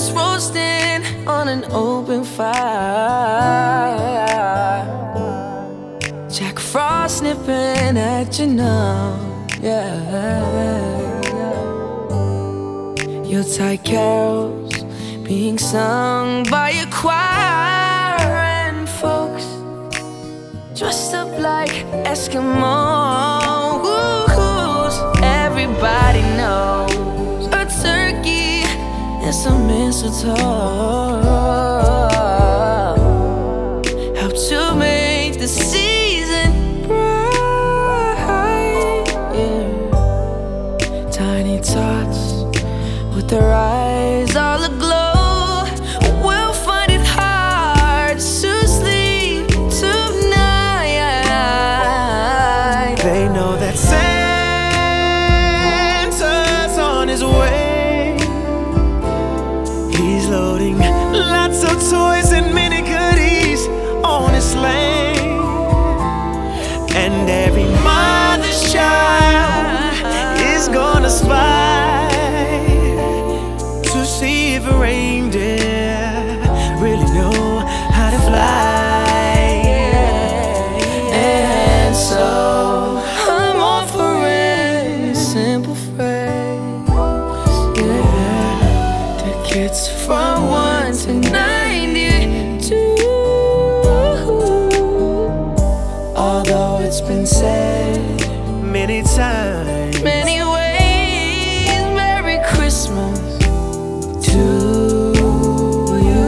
Turkeys roasting on an open fire. Jack Frost nipping at your nose, yeah. Yuletide carols being sung by a choir, and folks dressed up like Eskimos. Everybody knows a turkey and some mistletoe help to make the season bright, yeah. Tiny tots with their eyes all aglow will find it hard to sleep tonight. They know that Santa's on his way. He's loading lots of toys and mini goodies on his sleigh. And every mother's child is gonna spy to see if a reindeer really know how to fly. And so I'm offering a simple phrase, yeah. Tickets from 1 to 92. Although it's been said Many times, many ways, Merry Christmas to you.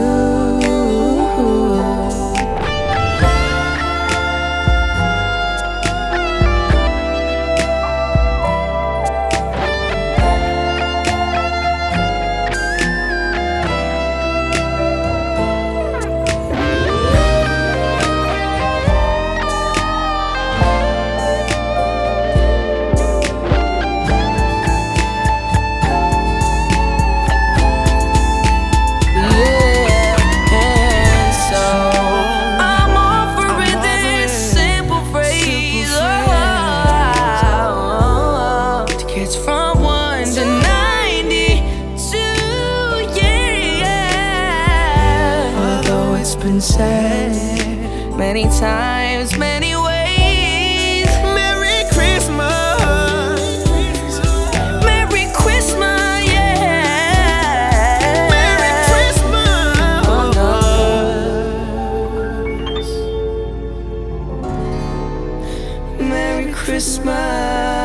It's from 1 to 92, yeah. Although it's been said many times, many ways, Merry Christmas, Merry Christmas, yeah. Merry Christmas, Merry Christmas.